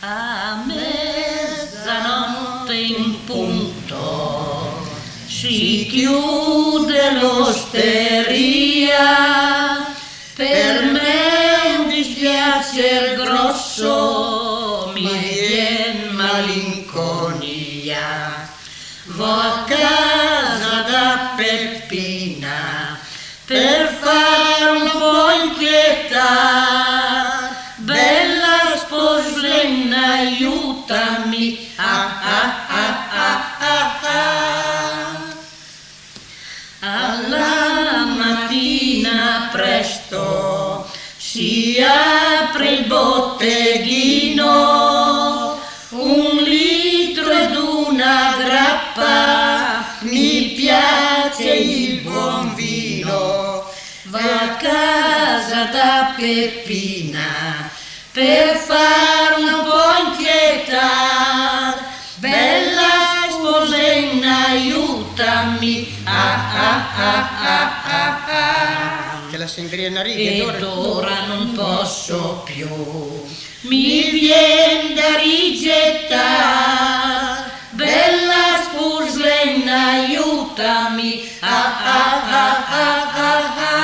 A mezzanotte in punto si chiude l'osteria, per me un dispiacer grosso, mi vien malinconia. Vo a casa da Peppina per far un po' inquietar. Bella sposlenna, aiutami, Alla mattina presto si apre il botteghino, 1 litro ed una grappa, mi piace il buon vino. Va a casa da Peppina per far un po' inquietar. Bella sposenna, aiutami, Che la sangria in riga ed ora non posso più, mi vien da rigettar. Bella sposenna, aiutami,